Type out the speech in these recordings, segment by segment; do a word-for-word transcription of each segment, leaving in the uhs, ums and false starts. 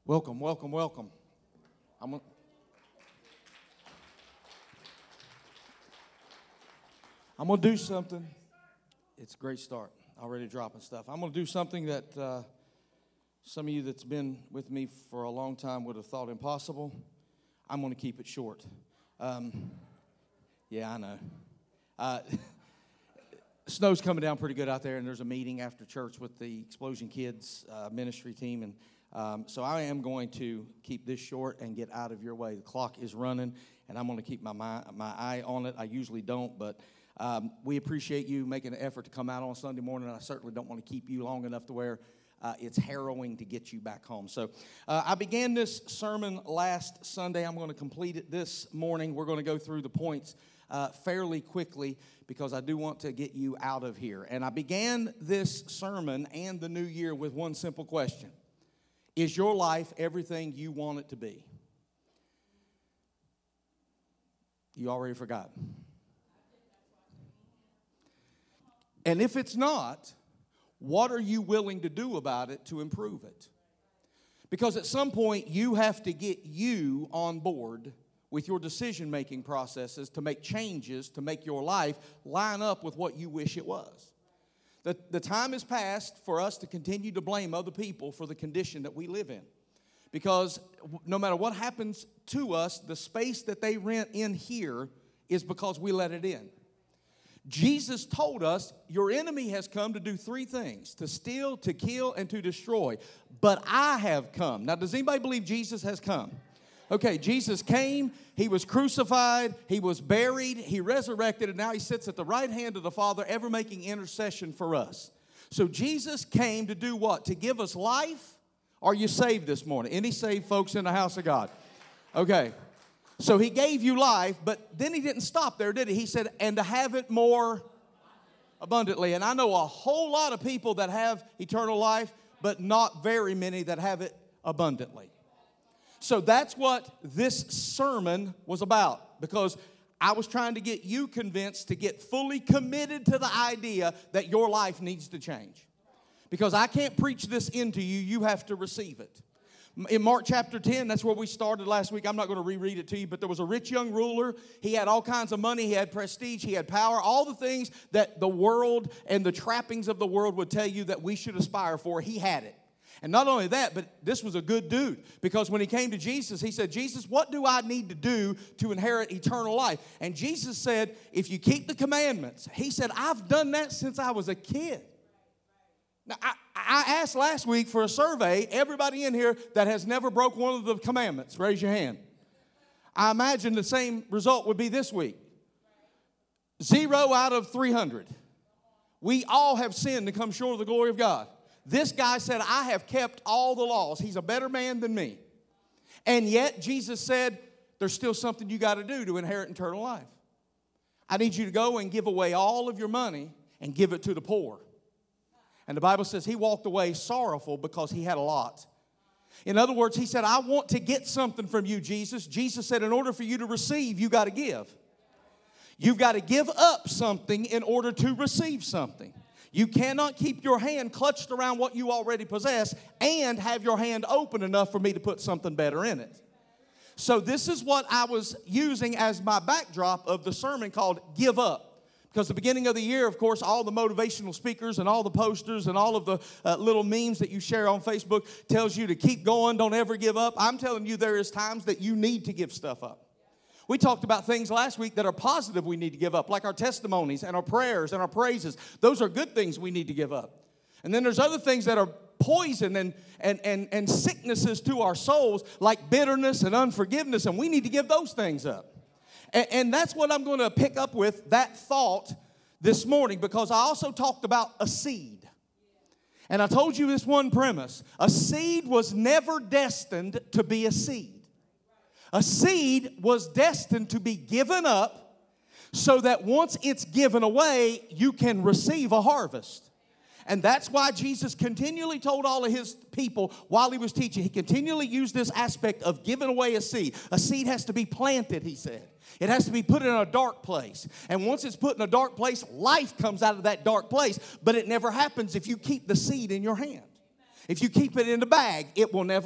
Welcome, welcome, welcome. I'm gonna, I'm gonna do something. It's a great start. Already dropping stuff. I'm gonna do something that uh, some of you that's been with me for a long time would have thought impossible. I'm gonna keep it short. Um, yeah, I know. Uh, snow's coming down pretty good out there, and there's a meeting after church with the Explosion Kids uh, ministry team, and Um, so I am going to keep this short and get out of your way. The clock is running, and I'm going to keep my, my my eye on it. I usually don't, but um, we appreciate you making an effort to come out on Sunday morning. I certainly don't want to keep you long enough to where uh, it's harrowing to get you back home. So uh, I began this sermon last Sunday. I'm going to complete it this morning. We're going to go through the points uh, fairly quickly because I do want to get you out of here. And I began this sermon and the new year with one simple question. Is your life everything you want it to be? You already forgot. And if it's not, what are you willing to do about it to improve it? Because at some point, you have to get you on board with your decision-making processes to make changes, to make your life line up with what you wish it was. The, the time has passed for us to continue to blame other people for the condition that we live in. Because no matter what happens to us, the space that they rent in here is because we let it in. Jesus told us, your enemy has come to do three things: to steal, to kill, and to destroy. But I have come. Now, does anybody believe Jesus has come? Okay, Jesus came, he was crucified, he was buried, he resurrected, and now he sits at the right hand of the Father, ever making intercession for us. So Jesus came to do what? To give us life? Are you saved this morning? Any saved folks in the house of God? Okay, so he gave you life, but then he didn't stop there, did he? He said, and to have it more abundantly. And I know a whole lot of people that have eternal life, but not very many that have it abundantly. So that's what this sermon was about, because I was trying to get you convinced to get fully committed to the idea that your life needs to change. Because I can't preach this into you, you have to receive it. In Mark chapter ten, that's where we started last week. I'm not going to reread it to you, but there was a rich young ruler. He had all kinds of money. He had prestige. He had power. All the things that the world and the trappings of the world would tell you that we should aspire for, he had it. And not only that, but this was a good dude, because when he came to Jesus, he said, Jesus, what do I need to do to inherit eternal life? And Jesus said, if you keep the commandments. He said, I've done that since I was a kid. Now, I, I asked last week for a survey, everybody in here that has never broke one of the commandments, raise your hand. I imagine the same result would be this week. Zero out of three hundred. We all have sinned to come short of the glory of God. This guy said, I have kept all the laws. He's a better man than me. And yet, Jesus said, there's still something you got to do to inherit eternal life. I need you to go and give away all of your money and give it to the poor. And the Bible says he walked away sorrowful because he had a lot. In other words, he said, I want to get something from you, Jesus. Jesus said, in order for you to receive, you got to give. You've got to give up something in order to receive something. You cannot keep your hand clutched around what you already possess and have your hand open enough for me to put something better in it. So this is what I was using as my backdrop of the sermon called Give Up. Because the beginning of the year, of course, all the motivational speakers and all the posters and all of the uh, little memes that you share on Facebook tells you to keep going, don't ever give up. I'm telling you, there is times that you need to give stuff up. We talked about things last week that are positive we need to give up, like our testimonies and our prayers and our praises. Those are good things we need to give up. And then there's other things that are poison and, and, and, and sicknesses to our souls, like bitterness and unforgiveness, and we need to give those things up. And, and that's what I'm going to pick up with, that thought this morning, because I also talked about a seed. And I told you this one premise. A seed was never destined to be a seed. A seed was destined to be given up so that once it's given away, you can receive a harvest. And that's why Jesus continually told all of his people while he was teaching, he continually used this aspect of giving away a seed. A seed has to be planted, he said. It has to be put in a dark place. And once it's put in a dark place, life comes out of that dark place. But it never happens if you keep the seed in your hand. If you keep it in the bag, it will never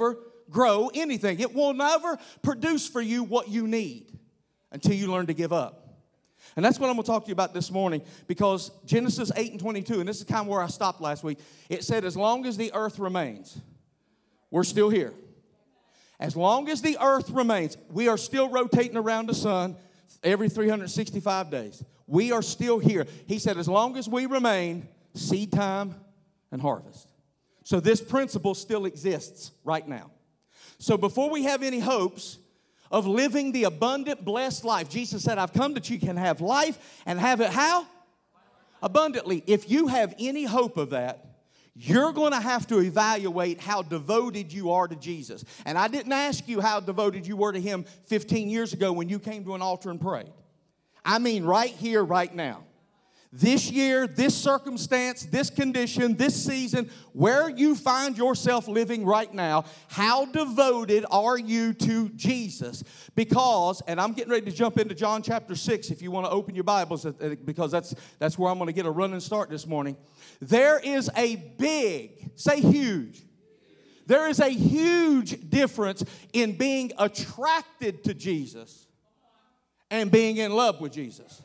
grow anything. It will never produce for you what you need until you learn to give up. And that's what I'm going to talk to you about this morning, because Genesis eight and twenty-two, and this is kind of where I stopped last week, it said as long as the earth remains, we're still here. As long as the earth remains, we are still rotating around the sun every three hundred sixty-five days. We are still here. He said as long as we remain, seed time and harvest. So this principle still exists right now. So before we have any hopes of living the abundant, blessed life, Jesus said, I've come that you can have life and have it how? Abundantly. If you have any hope of that, you're going to have to evaluate how devoted you are to Jesus. And I didn't ask you how devoted you were to Him fifteen years ago when you came to an altar and prayed. I mean right here, right now. This year, this circumstance, this condition, this season, where you find yourself living right now, how devoted are you to Jesus? Because, and I'm getting ready to jump into John chapter six if you want to open your Bibles, because that's, that's where I'm going to get a running start this morning. There is a big, say huge, there is a huge difference in being attracted to Jesus and being in love with Jesus.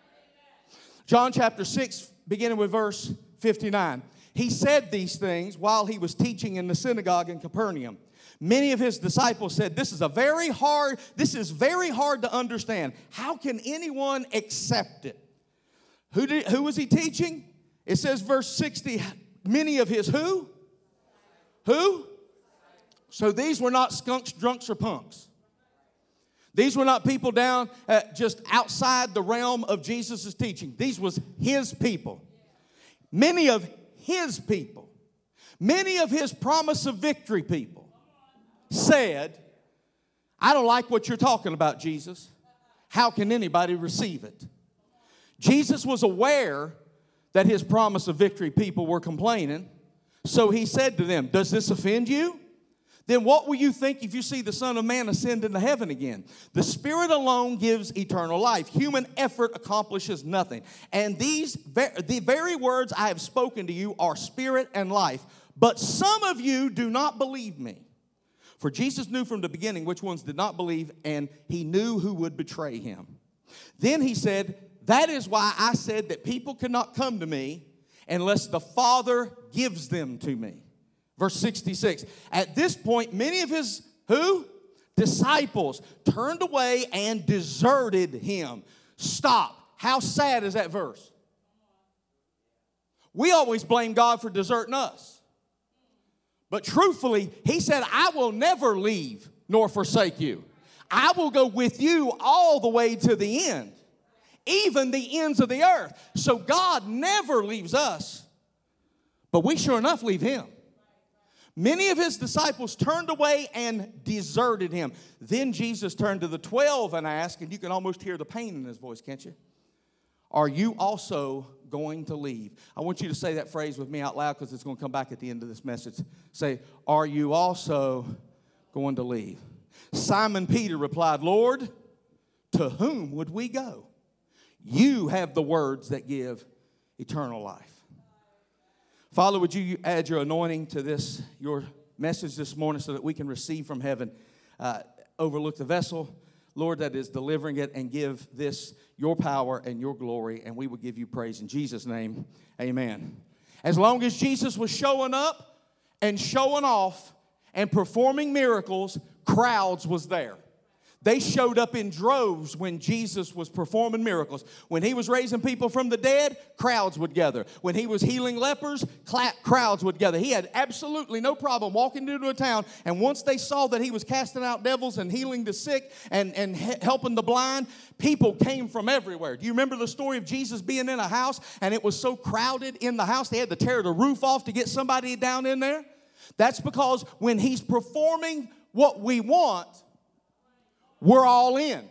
John chapter six, beginning with verse fifty-nine. He said these things while he was teaching in the synagogue in Capernaum. Many of his disciples said, this is a very hard, this is very hard to understand. How can anyone accept it? Who did, who was he teaching? It says verse sixty, many of his who? Who? So these were not skunks, drunks, or punks. These were not people down uh, just outside the realm of Jesus' teaching. These was his people. Many of his people, many of his promise of victory people said, I don't like what you're talking about, Jesus. How can anybody receive it? Jesus was aware that his promise of victory people were complaining, so he said to them, does this offend you? Then what will you think if you see the Son of Man ascend into heaven again? The Spirit alone gives eternal life. Human effort accomplishes nothing. And these, the very words I have spoken to you are spirit and life. But some of you do not believe me. For Jesus knew from the beginning which ones did not believe, and he knew who would betray him. Then he said, that is why I said that people cannot come to me unless the Father gives them to me. Verse sixty-six, at this point, many of his, who? Disciples turned away and deserted him. Stop. How sad is that verse? We always blame God for deserting us. But truthfully, he said, I will never leave nor forsake you. I will go with you all the way to the end, even the ends of the earth. So God never leaves us, but we sure enough leave him. Many of his disciples turned away and deserted him. Then Jesus turned to the twelve and asked, and you can almost hear the pain in his voice, can't you? Are you also going to leave? I want you to say that phrase with me out loud because it's going to come back at the end of this message. Say, are you also going to leave? Simon Peter replied, Lord, to whom would we go? You have the words that give eternal life. Father, would you add your anointing to this, your message this morning so that we can receive from heaven, uh, overlook the vessel, Lord, that is delivering it, and give this your power and your glory, and we will give you praise in Jesus' name. Amen. As long as Jesus was showing up and showing off and performing miracles, crowds was there. They showed up in droves when Jesus was performing miracles. When he was raising people from the dead, crowds would gather. When he was healing lepers, crowds would gather. He had absolutely no problem walking into a town, and once they saw that he was casting out devils and healing the sick and, and helping the blind, people came from everywhere. Do you remember the story of Jesus being in a house, and it was so crowded in the house, they had to tear the roof off to get somebody down in there? That's because when he's performing what we want, we're all in.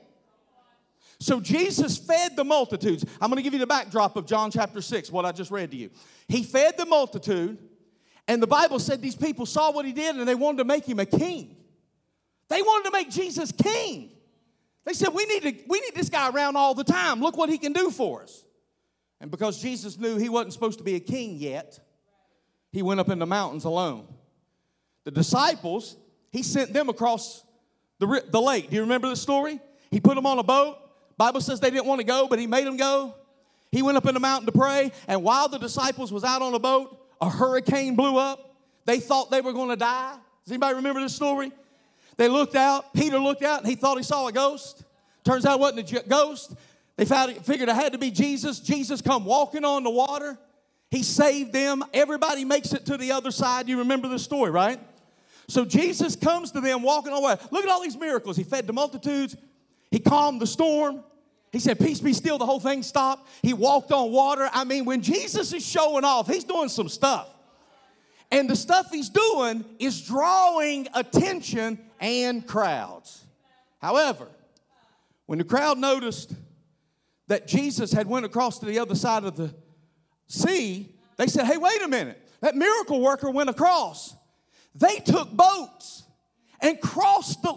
So Jesus fed the multitudes. I'm going to give you the backdrop of John chapter six, what I just read to you. He fed the multitude, and the Bible said these people saw what he did, and they wanted to make him a king. They wanted to make Jesus king. They said, we need, to, we need this guy around all the time. Look what he can do for us. And because Jesus knew he wasn't supposed to be a king yet, he went up in the mountains alone. The disciples, he sent them across the, the lake. Do you remember the story? He put them on a boat. Bible says they didn't want to go, but he made them go. He went up in the mountain to pray, and while the disciples was out on a boat, a hurricane blew up. They thought they were going to die. Does anybody remember this story? They looked out. Peter looked out, and he thought he saw a ghost. Turns out it wasn't a ghost. They found it, figured it had to be Jesus. Jesus come walking on the water. He saved them. Everybody makes it to the other side. You remember the story, right? So Jesus comes to them walking on the water. Look at all these miracles. He fed the multitudes. He calmed the storm. He said, peace be still. The whole thing stopped. He walked on water. I mean, when Jesus is showing off, he's doing some stuff. And the stuff he's doing is drawing attention and crowds. However, when the crowd noticed that Jesus had went across to the other side of the sea, they said, hey, wait a minute. That miracle worker went across. They took boats and crossed the...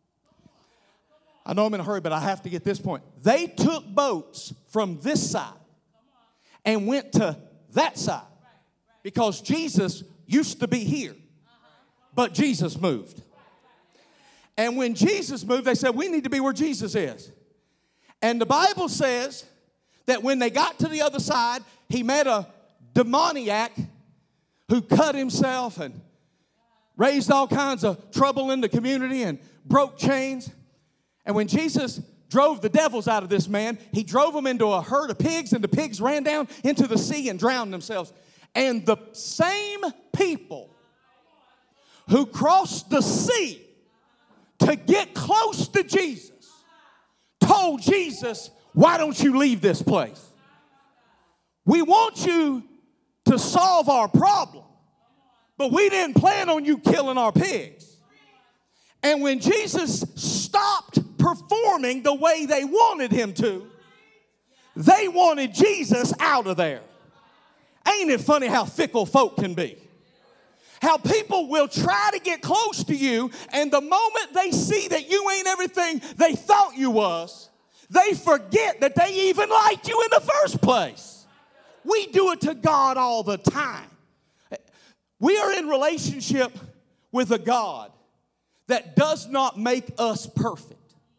I know I'm in a hurry, but I have to get this point. They took boats from this side and went to that side because Jesus used to be here, but Jesus moved. And when Jesus moved, they said, we need to be where Jesus is. And the Bible says that when they got to the other side, he met a demoniac who cut himself and raised all kinds of trouble in the community and broke chains. And when Jesus drove the devils out of this man, he drove them into a herd of pigs, and the pigs ran down into the sea and drowned themselves. And the same people who crossed the sea to get close to Jesus told Jesus, why don't you leave this place? We want you to solve our problem, but we didn't plan on you killing our pigs. And when Jesus stopped performing the way they wanted him to, they wanted Jesus out of there. Ain't it funny how fickle folk can be? How people will try to get close to you, and the moment they see that you ain't everything they thought you was, they forget that they even liked you in the first place. We do it to God all the time. We are in relationship with a God that does not make us perfect.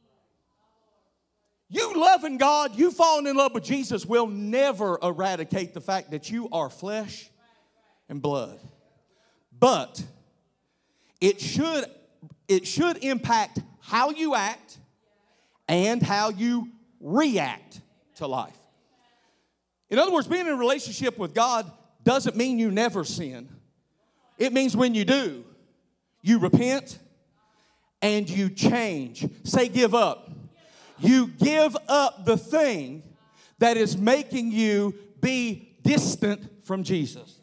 You loving God, you falling in love with Jesus will never eradicate the fact that you are flesh and blood. But it should, it should impact how you act and how you react to life. In other words, being in a relationship with God doesn't mean you never sin. It means when you do, you repent and you change. Say give up. You give up the thing that is making you be distant from Jesus.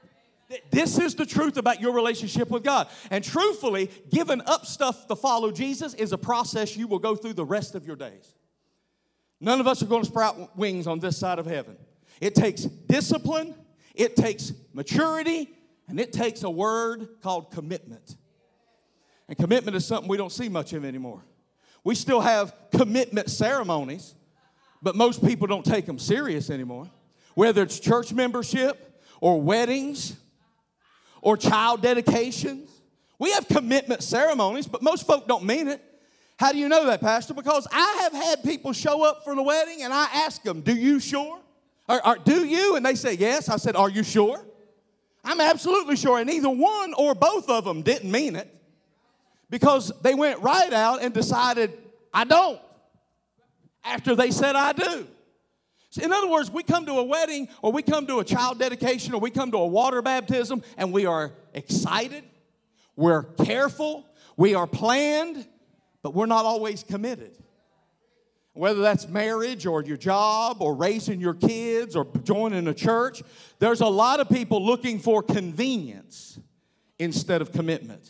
This is the truth about your relationship with God. And truthfully, giving up stuff to follow Jesus is a process you will go through the rest of your days. None of us are going to sprout wings on this side of heaven. It takes discipline, it takes maturity, and it takes a word called commitment. And commitment is something we don't see much of anymore. We still have commitment ceremonies, but most people don't take them serious anymore. Whether it's church membership or weddings or child dedications. We have commitment ceremonies, but most folk don't mean it. How do you know that, Pastor? Because I have had people show up for the wedding, and I ask them, do you sure? Or, or do you? And they say, yes. I said, are you sure? I'm absolutely sure. And either one or both of them didn't mean it because they went right out and decided, I don't, after they said I do. So in other words, we come to a wedding or we come to a child dedication or we come to a water baptism and we are excited, we're careful, we are planned, but we're not always committed. Whether that's marriage or your job or raising your kids or joining a church, there's a lot of people looking for convenience instead of commitment.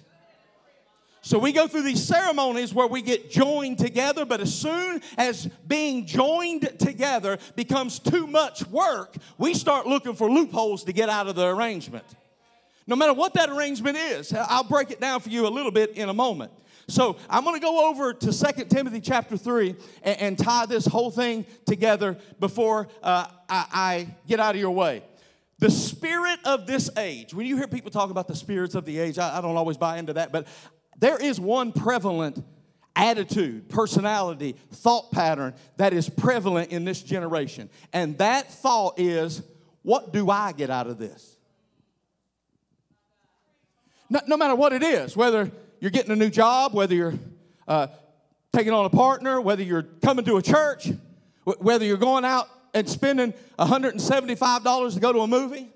So we go through these ceremonies where we get joined together, but as soon as being joined together becomes too much work, we start looking for loopholes to get out of the arrangement. No matter what that arrangement is, I'll break it down for you a little bit in a moment. So I'm going to go over to Second Timothy chapter three and, and tie this whole thing together before uh, I, I get out of your way. The spirit of this age. When you hear people talk about the spirits of the age, I, I don't always buy into that, but there is one prevalent attitude, personality, thought pattern that is prevalent in this generation. And that thought is, what do I get out of this? No, no matter what it is, whether you're getting a new job, whether you're uh, taking on a partner, whether you're coming to a church, w- whether you're going out and spending one hundred seventy-five dollars to go to a movie.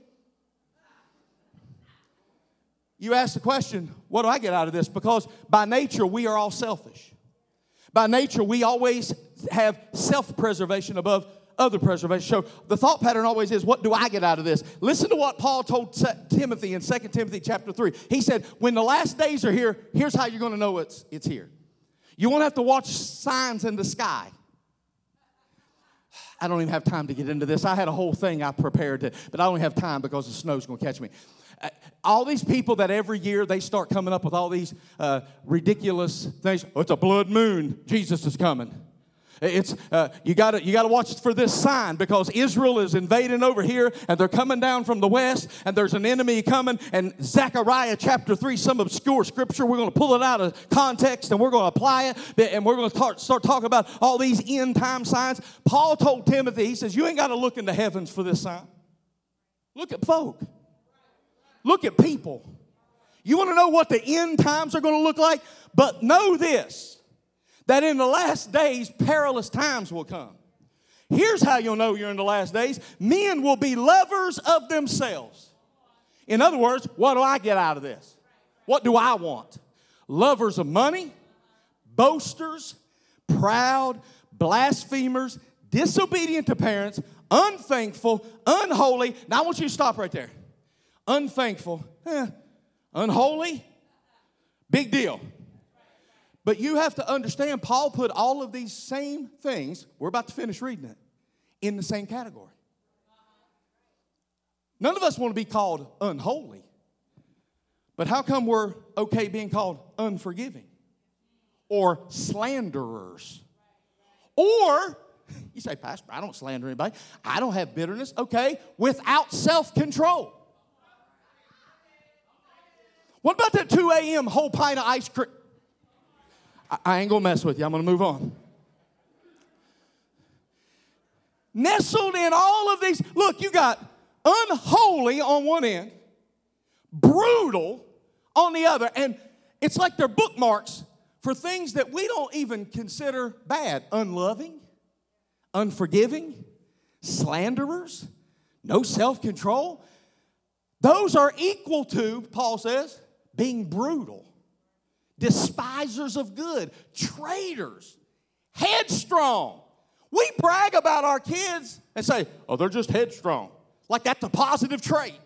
You ask the question, what do I get out of this? Because by nature, we are all selfish. By nature, we always have self-preservation above other preservation. So the thought pattern always is, what do I get out of this? Listen to what Paul told Timothy in Second Timothy chapter three. He said, when the last days are here, here's how you're going to know it's, it's here. You won't have to watch signs in the sky. I don't even have time to get into this. I had a whole thing I prepared, to, but I don't have time because the snow's going to catch me. Uh, all these people that every year they start coming up with all these uh, ridiculous things. Oh, it's a blood moon. Jesus is coming. It's uh, you got to you got to watch for this sign because Israel is invading over here and they're coming down from the west and there's an enemy coming. And Zechariah chapter three, some obscure scripture, we're going to pull it out of context and we're going to apply it and we're going to start, start talking about all these end time signs. Paul told Timothy, he says, you ain't got to look in the heavens for this sign. Look at folk. Look at people. You want to know what the end times are going to look like? But know this, that in the last days, perilous times will come. Here's how you'll know you're in the last days. Men will be lovers of themselves. In other words, what do I get out of this? What do I want? Lovers of money, boasters, proud, blasphemers, disobedient to parents, unthankful, unholy. Now I want you to stop right there. Unthankful, eh, unholy, big deal. But you have to understand, Paul put all of these same things, we're about to finish reading it, in the same category. None of us want to be called unholy. But how come we're okay being called unforgiving? Or slanderers? Or, you say, Pastor, I don't slander anybody. I don't have bitterness. Okay, without self-control. What about that two a.m. whole pint of ice cream? I ain't going to mess with you. I'm going to move on. Nestled in all of these, look, you got unholy on one end, brutal on the other, and it's like they're bookmarks for things that we don't even consider bad. Unloving, unforgiving, slanderers, no self-control. Those are equal to, Paul says, being brutal. Despisers of good, traitors, headstrong. We brag about our kids and say, oh, they're just headstrong. Like that's a positive trait.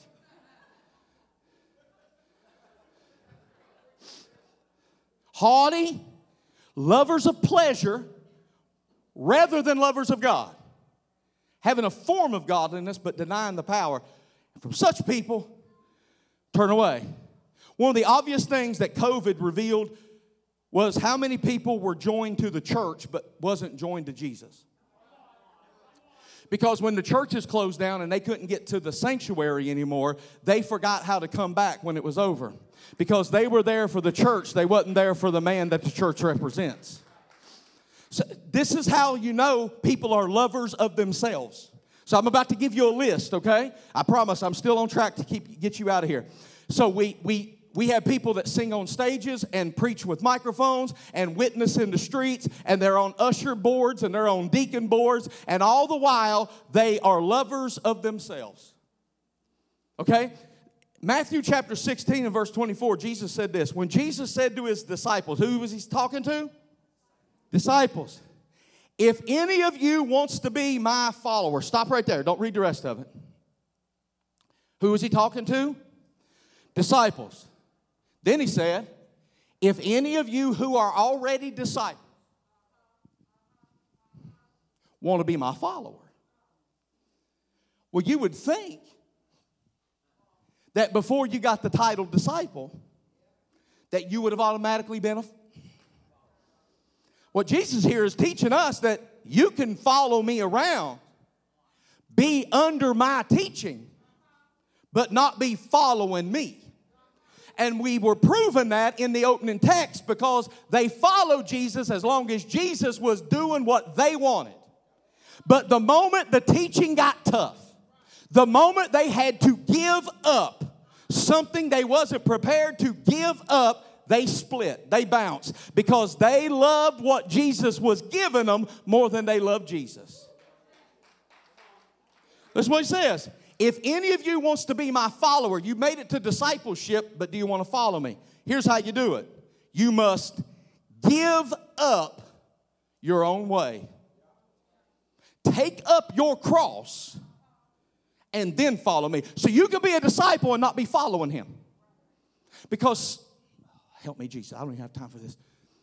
Haughty, lovers of pleasure rather than lovers of God. Having a form of godliness but denying the power. From such people, turn away. One of the obvious things that COVID revealed was how many people were joined to the church but wasn't joined to Jesus. Because when the churches closed down and they couldn't get to the sanctuary anymore, they forgot how to come back when it was over. Because they were there for the church, they wasn't there for the man that the church represents. So this is how you know people are lovers of themselves. So I'm about to give you a list, okay? I promise I'm still on track to keep get you out of here. So we we we have people that sing on stages and preach with microphones and witness in the streets, and they're on usher boards and they're on deacon boards, and all the while they are lovers of themselves. Okay? Matthew chapter sixteen and verse twenty-four, Jesus said this. When Jesus said to his disciples, who was he talking to? Disciples. If any of you wants to be my follower, stop right there. Don't read the rest of it. Who was he talking to? Disciples. Then he said, if any of you who are already disciples want to be my follower. Well, you would think that before you got the title disciple, that you would have automatically been a What Jesus here is teaching us that you can follow me around, be under my teaching, but not be following me. And we were proving that in the opening text because they followed Jesus as long as Jesus was doing what they wanted. But the moment the teaching got tough, the moment they had to give up something they wasn't prepared to give up, they split, they bounced because they loved what Jesus was giving them more than they loved Jesus. That's what he says. If any of you wants to be my follower, you made it to discipleship, but do you want to follow me? Here's how you do it. You must give up your own way. Take up your cross and then follow me. So you can be a disciple and not be following him. Because, help me, Jesus, I don't even have time for this.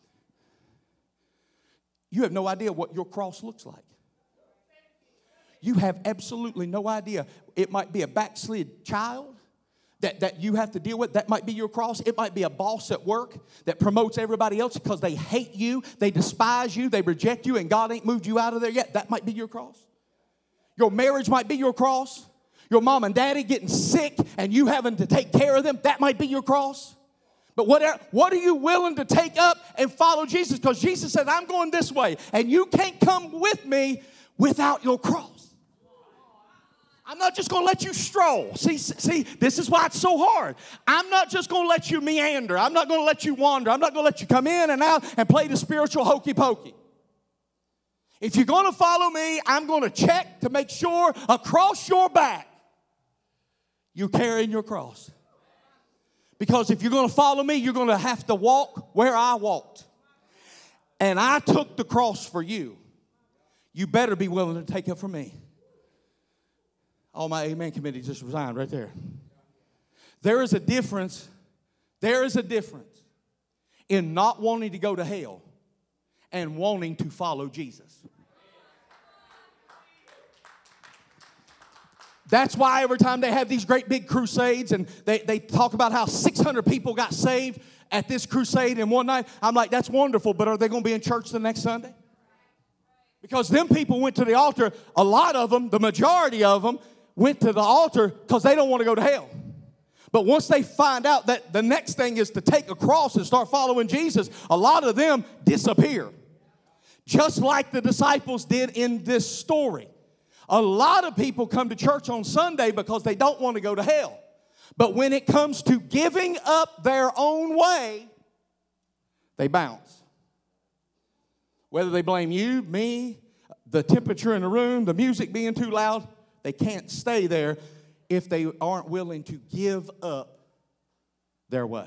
You have no idea what your cross looks like. You have absolutely no idea. It might be a backslid child that, that you have to deal with. That might be your cross. It might be a boss at work that promotes everybody else because they hate you, they despise you, they reject you, and God ain't moved you out of there yet. That might be your cross. Your marriage might be your cross. Your mom and daddy getting sick and you having to take care of them, that might be your cross. But whatever, what are you willing to take up and follow Jesus? Because Jesus said, I'm going this way, and you can't come with me without your cross. I'm not just going to let you stroll. See, see, this is why it's so hard. I'm not just going to let you meander. I'm not going to let you wander. I'm not going to let you come in and out and play the spiritual hokey pokey. If you're going to follow me, I'm going to check to make sure across your back you're carrying your cross. Because if you're going to follow me, you're going to have to walk where I walked. And I took the cross for you. You better be willing to take it for me. All my amen committee just resigned right there. There is a difference. There is a difference in not wanting to go to hell and wanting to follow Jesus. That's why every time they have these great big crusades and they, they talk about how six hundred people got saved at this crusade in one night, I'm like, that's wonderful, but are they going to be in church the next Sunday? Because them people went to the altar, a lot of them, the majority of them, went to the altar because they don't want to go to hell. But once they find out that the next thing is to take a cross and start following Jesus, a lot of them disappear. Just like the disciples did in this story. A lot of people come to church on Sunday because they don't want to go to hell. But when it comes to giving up their own way, they bounce. Whether they blame you, me, the temperature in the room, the music being too loud, they can't stay there if they aren't willing to give up their way.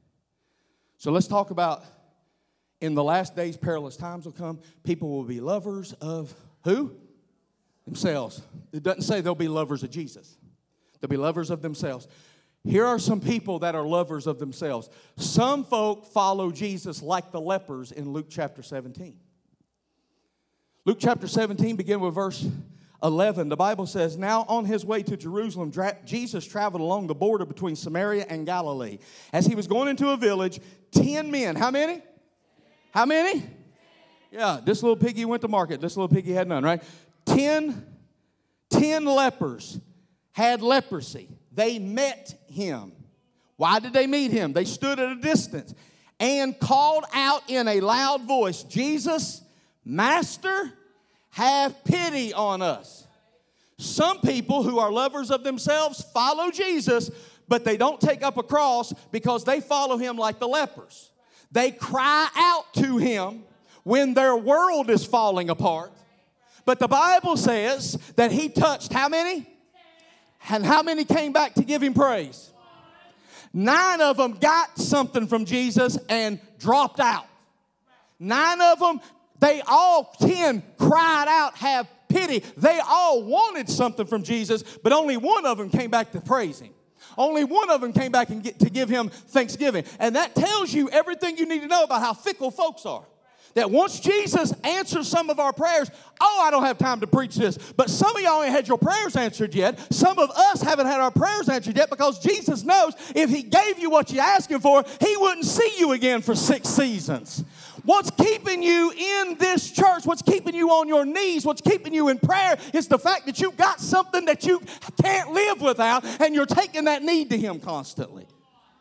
So let's talk about in the last days, perilous times will come. People will be lovers of who? Themselves. It doesn't say they'll be lovers of Jesus. They'll be lovers of themselves. Here are some people that are lovers of themselves. Some folk follow Jesus like the lepers in Luke chapter seventeen. Luke chapter seventeen, begin with verse eleven. The Bible says, now on his way to Jerusalem, Jesus traveled along the border between Samaria and Galilee. As he was going into a village, ten men, how many? How many? Yeah, this little piggy went to market. This little piggy had none, right? Ten, ten lepers had leprosy. They met him. Why did they meet him? They stood at a distance and called out in a loud voice, Jesus, Master, have pity on us. Some people who are lovers of themselves follow Jesus, but they don't take up a cross because they follow him like the lepers. They cry out to him when their world is falling apart. But the Bible says that he touched how many? And how many came back to give him praise? Nine of them got something from Jesus and dropped out. Nine of them, they all ten cried out, have pity. They all wanted something from Jesus, but only one of them came back to praise him. Only one of them came back and get, to give him thanksgiving. And that tells you everything you need to know about how fickle folks are. That once Jesus answers some of our prayers, oh, I don't have time to preach this. But some of y'all ain't had your prayers answered yet. Some of us haven't had our prayers answered yet because Jesus knows if he gave you what you're asking for, he wouldn't see you again for six seasons. What's keeping you in this church, what's keeping you on your knees, what's keeping you in prayer is the fact that you've got something that you can't live without and you're taking that need to him constantly.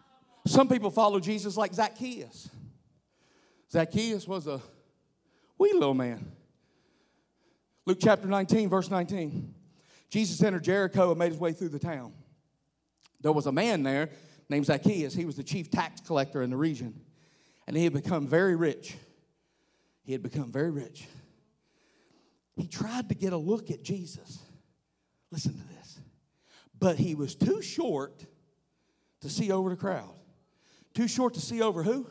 Some people follow Jesus like Zacchaeus. Zacchaeus was a wee little man. Luke chapter nineteen, verse nineteen. Jesus entered Jericho and made his way through the town. There was a man there named Zacchaeus. He was the chief tax collector in the region. And he had become very rich. He had become very rich. He tried to get a look at Jesus. Listen to this. But he was too short to see over the crowd. Too short to see over who?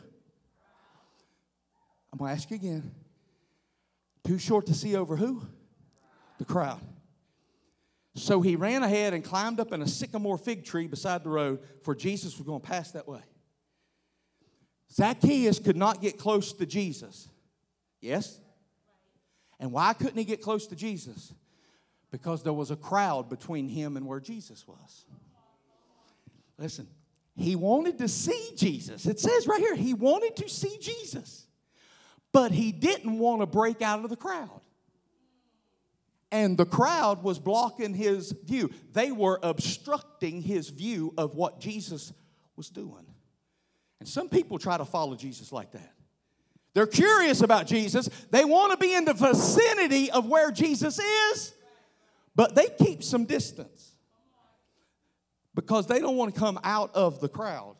I'm going to ask you again. Too short to see over who? The crowd. So he ran ahead and climbed up in a sycamore fig tree beside the road, for Jesus was going to pass that way. Zacchaeus could not get close to Jesus. Yes? And why couldn't he get close to Jesus? Because there was a crowd between him and where Jesus was. Listen, he wanted to see Jesus. It says right here, he wanted to see Jesus. But he didn't want to break out of the crowd. And the crowd was blocking his view. They were obstructing his view of what Jesus was doing. And some people try to follow Jesus like that. They're curious about Jesus. They want to be in the vicinity of where Jesus is, but they keep some distance because they don't want to come out of the crowd.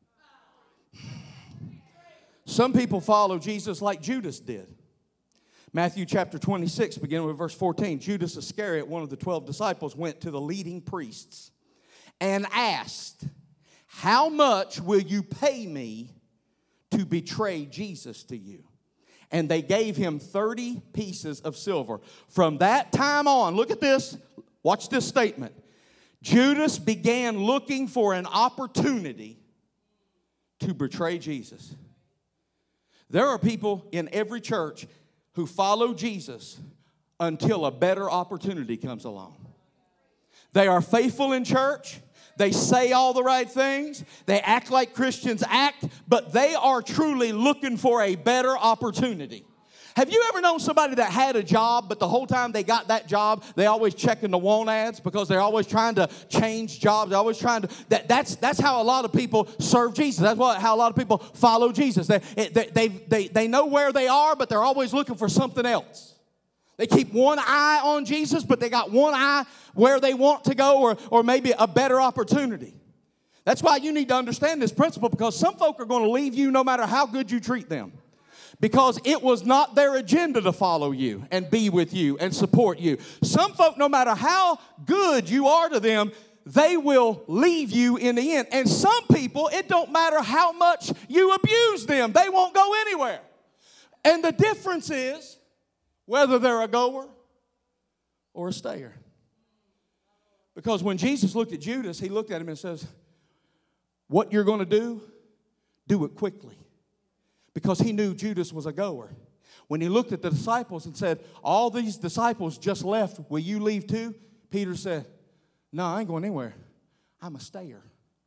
Some people follow Jesus like Judas did. Matthew chapter twenty-six, beginning with verse fourteen. Judas Iscariot, one of the twelve disciples, went to the leading priests and asked, "How much will you pay me to betray Jesus to you?" And they gave him thirty pieces of silver. From that time on, look at this, watch this statement. Judas began looking for an opportunity to betray Jesus. There are people in every church who follow Jesus until a better opportunity comes along. They are faithful in church. They say all the right things. They act like Christians act, but they are truly looking for a better opportunity. Have you ever known somebody that had a job, but the whole time they got that job, they always checking the want ads because they're always trying to change jobs. They're always trying to, that, that's, that's how a lot of people serve Jesus. That's what, how a lot of people follow Jesus. They, they, they, they, they know where they are, but they're always looking for something else. They keep one eye on Jesus, but they got one eye where they want to go or, or maybe a better opportunity. That's why you need to understand this principle, because some folk are going to leave you no matter how good you treat them. Because it was not their agenda to follow you and be with you and support you. Some folk, no matter how good you are to them, they will leave you in the end. And some people, it don't matter how much you abuse them. They won't go anywhere. And the difference is whether they're a goer or a stayer. Because when Jesus looked at Judas, he looked at him and says, what you're going to do, do it quickly. Because he knew Judas was a goer. When he looked at the disciples and said, all these disciples just left, will you leave too? Peter said, no, I ain't going anywhere. I'm a stayer.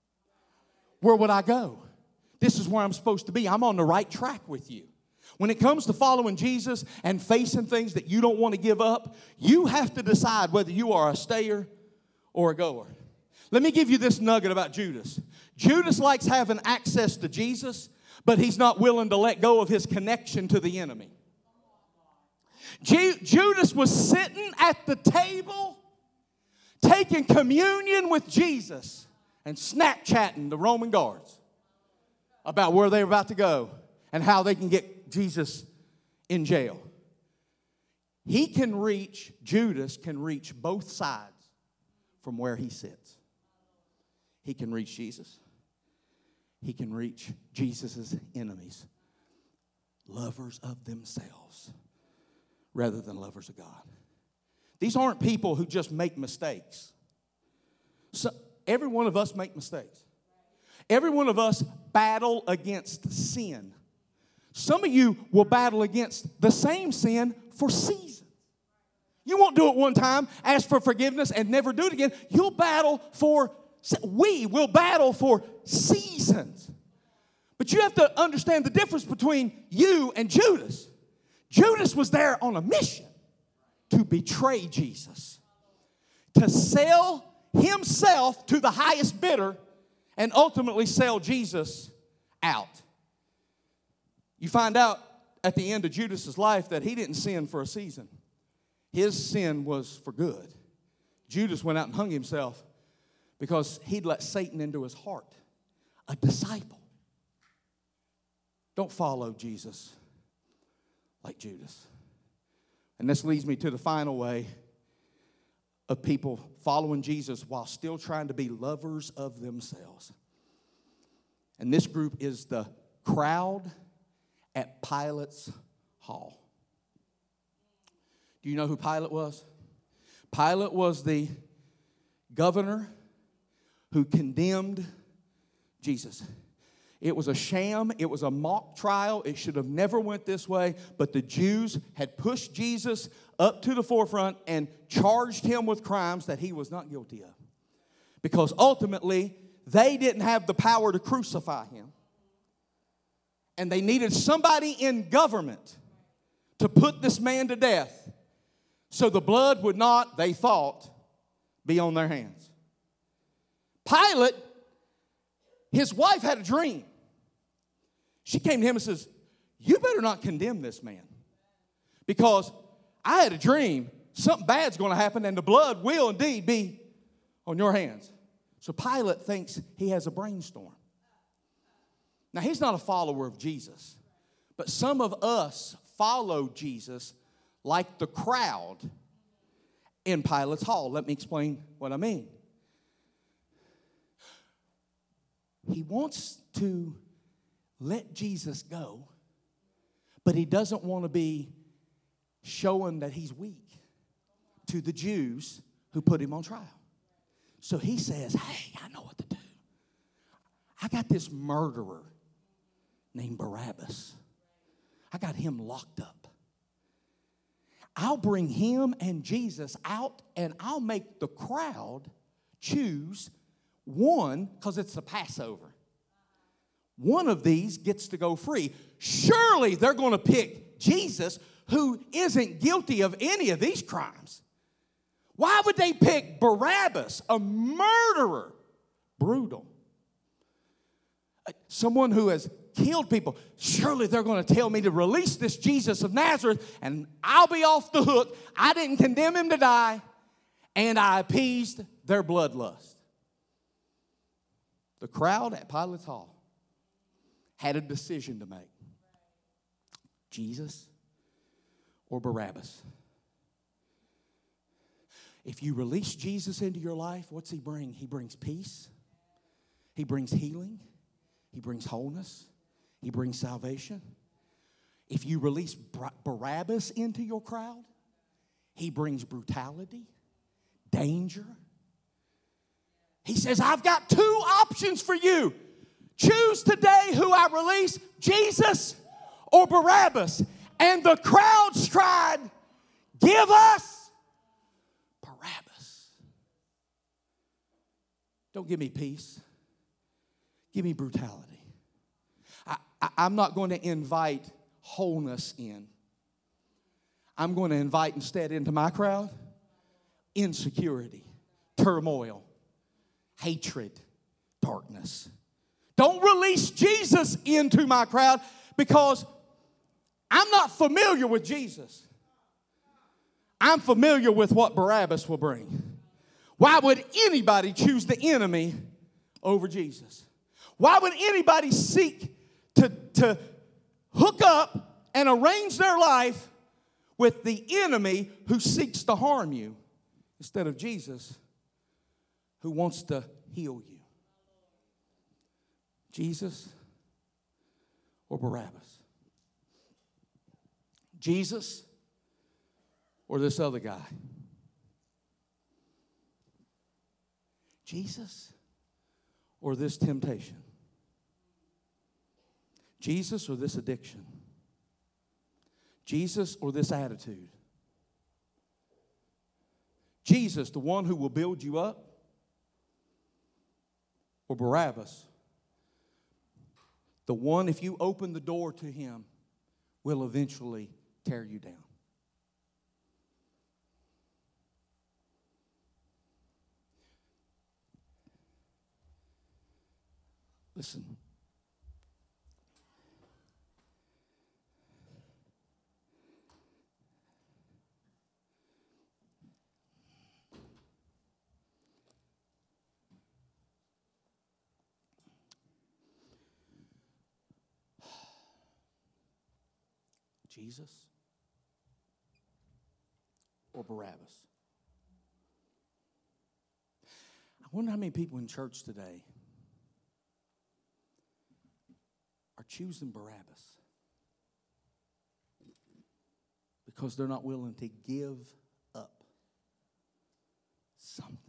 Where would I go? This is where I'm supposed to be. I'm on the right track with you. When it comes to following Jesus and facing things that you don't want to give up, you have to decide whether you are a stayer or a goer. Let me give you this nugget about Judas. Judas likes having access to Jesus, but he's not willing to let go of his connection to the enemy. Ju- Judas was sitting at the table, taking communion with Jesus, and Snapchatting the Roman guards about where they're about to go and how they can get Jesus in jail. He can reach, Judas can reach both sides from where he sits. He can reach Jesus. He can reach Jesus' enemies, lovers of themselves rather than lovers of God. These aren't people who just make mistakes. So, every one of us make mistakes. Every one of us battle against sin. Some of you will battle against the same sin for seasons. You won't do it one time, ask for forgiveness, and never do it again. You'll battle for We will battle for seasons. But you have to understand the difference between you and Judas. Judas was there on a mission to betray Jesus, to sell himself to the highest bidder and ultimately sell Jesus out. You find out at the end of Judas's life that he didn't sin for a season. His sin was for good. Judas went out and hung himself because he'd let Satan into his heart. A disciple. Don't follow Jesus like Judas. And this leads me to the final way of people following Jesus while still trying to be lovers of themselves. And this group is the crowd at Pilate's hall. Do you know who Pilate was? Pilate was the governor who condemned Jesus. It was a sham. It was a mock trial. It should have never went this way. But the Jews had pushed Jesus up to the forefront and charged him with crimes that he was not guilty of. Because ultimately, they didn't have the power to crucify him. And they needed somebody in government to put this man to death so the blood would not, they thought, be on their hands. Pilate, his wife had a dream. She came to him and says, you better not condemn this man. Because I had a dream. Something bad's going to happen and the blood will indeed be on your hands. So Pilate thinks he has a brainstorm. Now, he's not a follower of Jesus. But some of us follow Jesus like the crowd in Pilate's hall. Let me explain what I mean. He wants to let Jesus go, but he doesn't want to be showing that he's weak to the Jews who put him on trial. So he says, hey, I know what to do. I got this murderer named Barabbas. I got him locked up. I'll bring him and Jesus out, and I'll make the crowd choose one, because it's the Passover. One of these gets to go free. Surely they're going to pick Jesus, who isn't guilty of any of these crimes. Why would they pick Barabbas, a murderer? Brutal. Someone who has killed people. Surely they're going to tell me to release this Jesus of Nazareth, and I'll be off the hook. I didn't condemn him to die, and I appeased their bloodlust. The crowd at Pilate's hall had a decision to make. Jesus or Barabbas. If you release Jesus into your life, what's he bring? He brings peace. He brings healing. He brings wholeness. He brings salvation. If you release Barabbas into your crowd, he brings brutality, danger. He says, I've got two options for you. Choose today who I release, Jesus or Barabbas. And the crowds cried, give us Barabbas. Don't give me peace. Give me brutality. I, I, I'm not going to invite wholeness in. I'm going to invite instead into my crowd insecurity, turmoil, hatred, darkness. Don't release Jesus into my crowd because I'm not familiar with Jesus. I'm familiar with what Barabbas will bring. Why would anybody choose the enemy over Jesus? Why would anybody seek to, to hook up and arrange their life with the enemy who seeks to harm you instead of Jesus who wants to heal you? Jesus or Barabbas? Jesus or this other guy? Jesus or this temptation? Jesus or this addiction? Jesus or this attitude? Jesus, the one who will build you up? Or Barabbas, the one, if you open the door to him, will eventually tear you down? Listen. Jesus or Barabbas? I wonder how many people in church today are choosing Barabbas because they're not willing to give up something.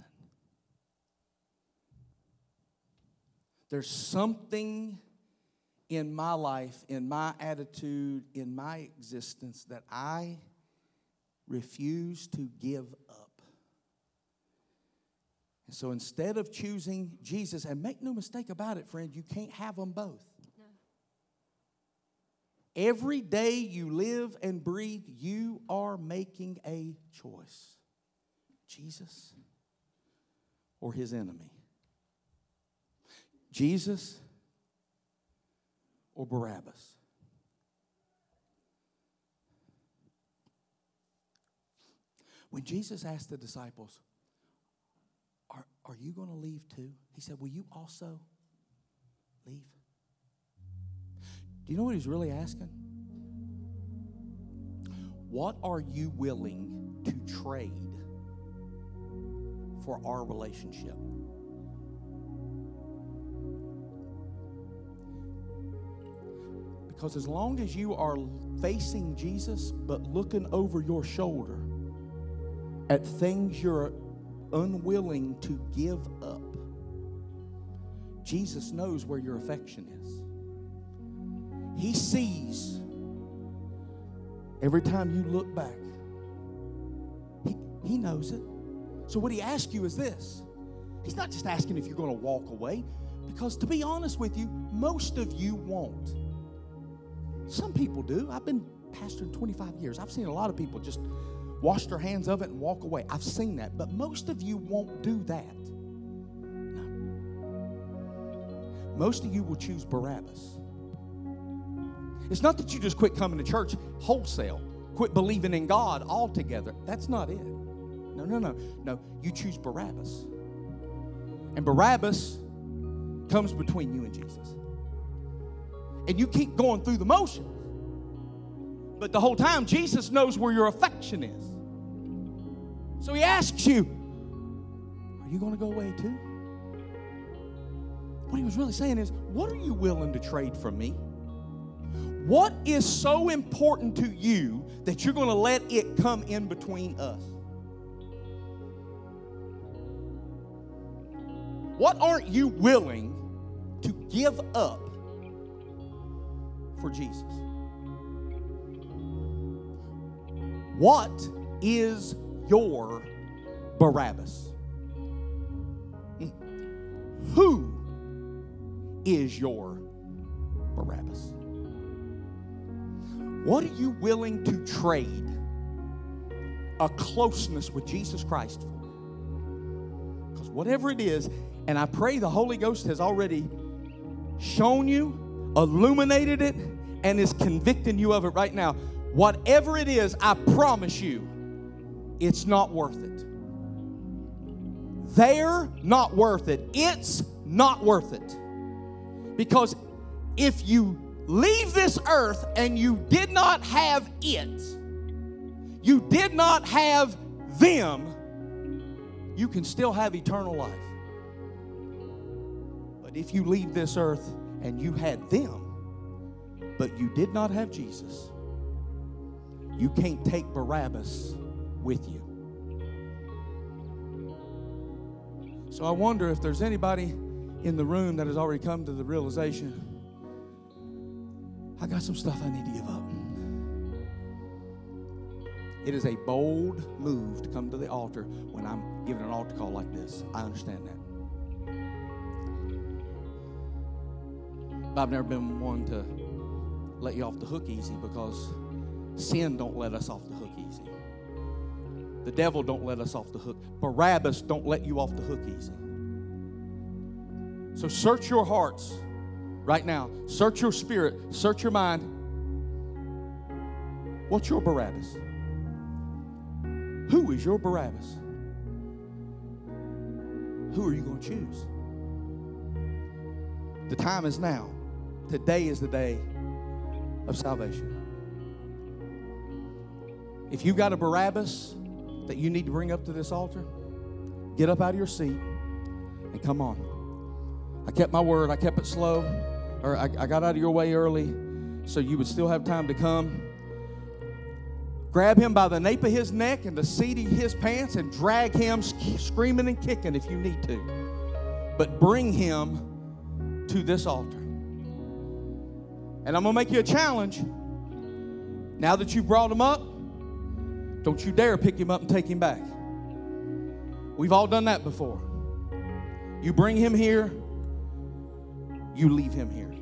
There's something in my life, in my attitude, in my existence that I refuse to give up. And so instead of choosing Jesus, and make no mistake about it, friend, you can't have them both. No. Every day you live and breathe, you are making a choice. Jesus or his enemy. Jesus or Barabbas. When Jesus asked the disciples, are, are you going to leave too? He said, will you also leave? Do you know what he's really asking? What are you willing to trade for our relationship? Because as long as you are facing Jesus but looking over your shoulder at things you're unwilling to give up, Jesus knows where your affection is. He sees every time you look back. He, he knows it. So what he asks you is this. He's not just asking if you're going to walk away, because to be honest with you, most of you won't. Some people do. I've been pastoring twenty-five years. I've seen a lot of people just wash their hands of it and walk away. I've seen that. But most of you won't do that. No. Most of you will choose Barabbas. It's not that you just quit coming to church wholesale, quit believing in God altogether. That's not it. No, no, no. No, you choose Barabbas. And Barabbas comes between you and Jesus. And you keep going through the motions. But the whole time, Jesus knows where your affection is. So he asks you, are you going to go away too? What he was really saying is, what are you willing to trade from me? What is so important to you that you're going to let it come in between us? What aren't you willing to give up for Jesus? What is your Barabbas? Who is your Barabbas? What are you willing to trade a closeness with Jesus Christ for? Because whatever it is, and I pray the Holy Ghost has already shown you, illuminated it, and is convicting you of it right now. Whatever it is, I promise you, it's not worth it. They're not worth it. It's not worth it. Because if you leave this earth and you did not have it, you did not have them, you can still have eternal life. But if you leave this earth and you had them, but you did not have Jesus, you can't take Barabbas with you. So I wonder if there's anybody in the room that has already come to the realization, I got some stuff I need to give up. It is a bold move to come to the altar when I'm giving an altar call like this. I understand that. But I've never been one to let you off the hook easy, because sin don't let us off the hook easy. The devil don't let us off the hook. Barabbas don't let you off the hook easy. So search your hearts right now. Search your spirit, search your mind. What's your Barabbas? Who is your Barabbas? Who are you going to choose? The time is now. Today is the day of salvation. If you've got a Barabbas that you need to bring up to this altar, get up out of your seat and come on. I kept my word. I kept it slow. Or I, I got out of your way early so you would still have time to come. Grab him by the nape of his neck and the seat of his pants and drag him screaming and kicking if you need to. But bring him to this altar. And I'm going to make you a challenge. Now that you've brought him up, don't you dare pick him up and take him back. We've all done that before. You bring him here, you leave him here.